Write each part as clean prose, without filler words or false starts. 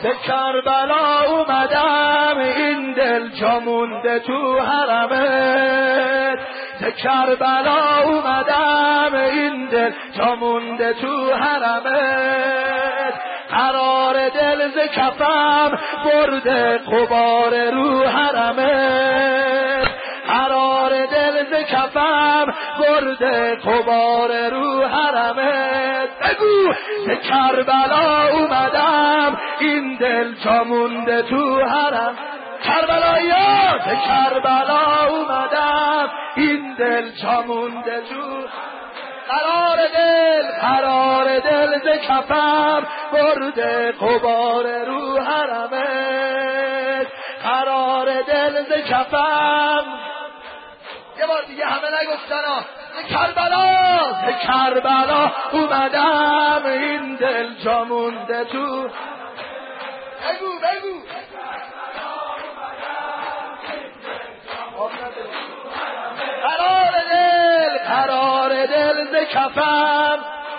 به کربلا اومدم این دل جا مونده تو حرمت، به کربلا اومدم این دل جا مونده تو حرمت، قرار دل ز کفم برده غبار رو حرمت، قرار دل ز کفم برده غبار رو حرمت. بگو به کربلا اومدم این دل جا مونده تو حرم، کربلایی‌ها به کربلا اومدم این دل جا مونده تو، قرار دل ز کفم برده غبار رو حرمت، قرار دل ز کفم. یه بار دیگه همه نگفتن ها. به کربلا اومدم این دل جا مونده تو. بگو قرار دل ز کفم،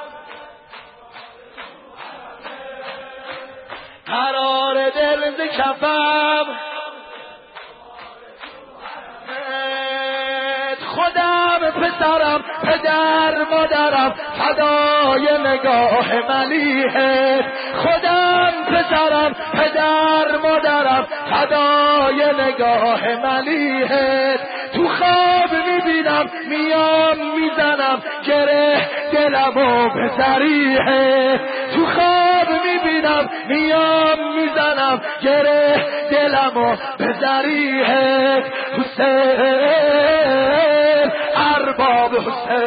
قرار دل ز کفم، خودم پسرم پدر مادرم فدای نگاه ملیحت، خودم پسرم پدر مادرم فدای نگاه ملیحت، تو خواب میبینم میام میزنم گره دلمو به ذریحت، تو خواب میبینم میام میزنم گره دلمو به ذریحت. حسین ارباب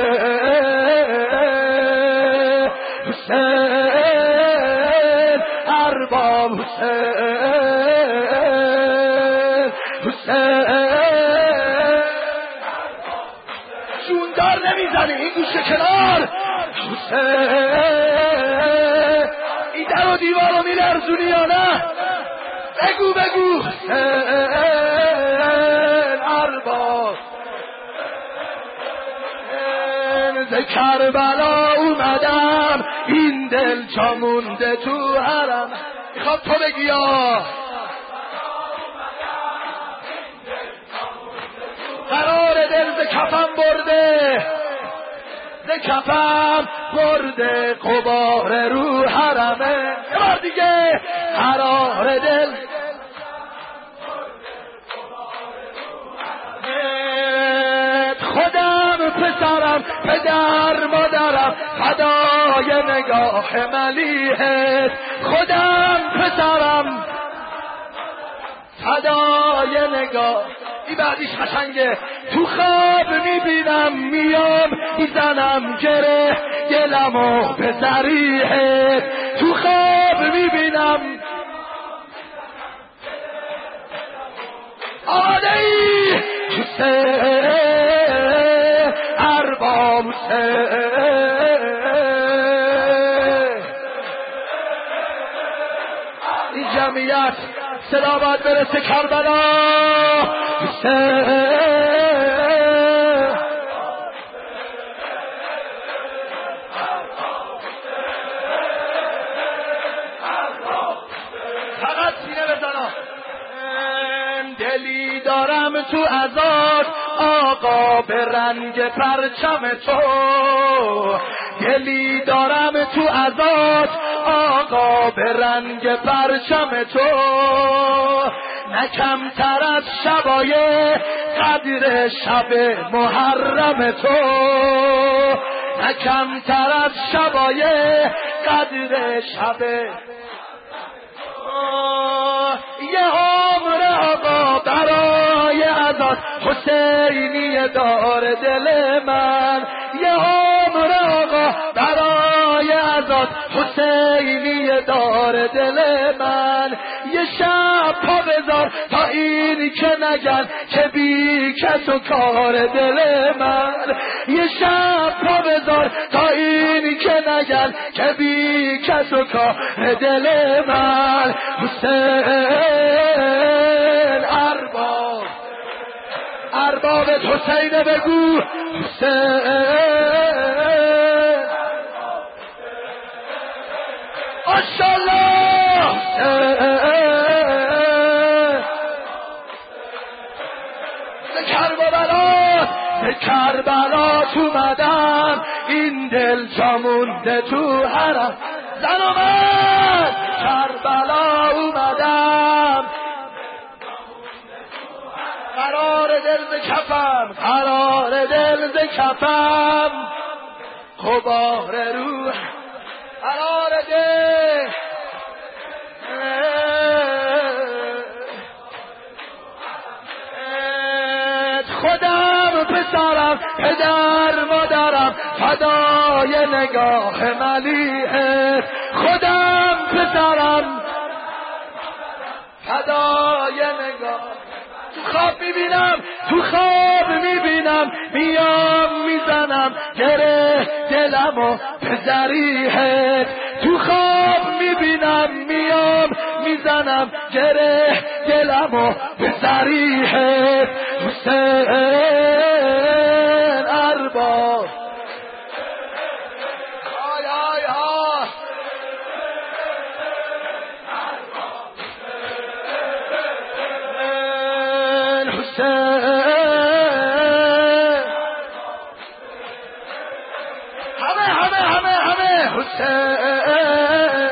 حسین ارباب حسین جوندار نمیزنی این گوشه کنار، حسین این در و دیوار رو میلرزونی یا نه؟ بگو حسین ارباب ز کربلا اومدم این دل جا مونده تو حرم. میخوام تو بگی یا قرار دل ز کفم برده، ز کفم برده غبار رو حرمه. یه بار دیگه قرار دل خودم پسرم پدر مادرم فدای نگاه ملیحت، خودم پسرم فدای نگاه. این بعدیش قشنگه. تو خواب میبینم میام میزنم گره دلمو به ذریحت، تو خواب میبینم آدهی حسین ارباب حسین. این جمعیت صدا باید برسه کربلا حسین. فقط سینه بزنم. دلی دارم تو ازاد آقا به رنگ پرچم تو، دلی دارم تو ازاد آقا به رنگ پرچم تو، نه کمتر از شبای قدر شب محرم تو، نه کمتر از شبای قدر شب. یه عمر آقا برای ازاد حسینی دار دل من، یه عمر آقا برای ازاد حسینی دار دل من. یه شب پا بذار تا این که نگن که بی کس و کار دل من، یه شب پا بذار تا این که نگن که بی کس و کار دل من. حسین ارباب حسین بگو حسین ماشاءالله. کربلا اومدم، این دل جا مونده تو حرم. زن و مرد کربلا اومدم، قرار دل ز کفم، قرار دل ز کفم، غبار روح قرار دل. خودم پسرم پدر مادرم فدای نگاه ملیحت، خودم پسرم فدای نگاه. تو خواب میبینم، تو خواب میبینم، میام میزنم گره دلمو به ذریحت. تو خواب میبینم، میام میزنم گره دلمو به ذریحت. حسین ارباب آی آی آی حسین، همه حسین.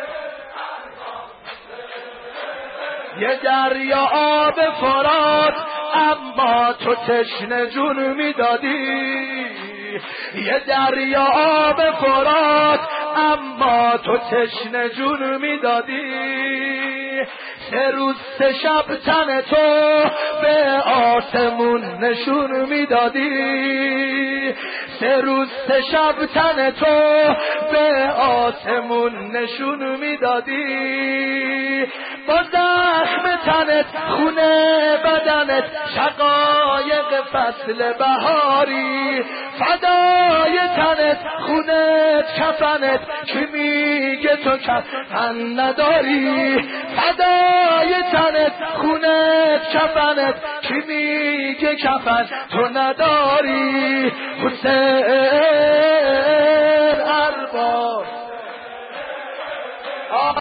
یه دریا آب فرات اما تو تشنه جون میدادی، یه دریا آب فرات اما تو تشنه جون میدادی. 3 روز 3 شب تن تو به آسمون نشون میدادی، 3 روز 3 شب تن تو به آسمون نشون میدادی. با زخم تنت خونه بدنت شقایق فصل بهاری، فدای تنت خونت کفنت که میگه تو کفن نداری، فدای تنت خونت کفنت که میگه کفن تو نداری. حسین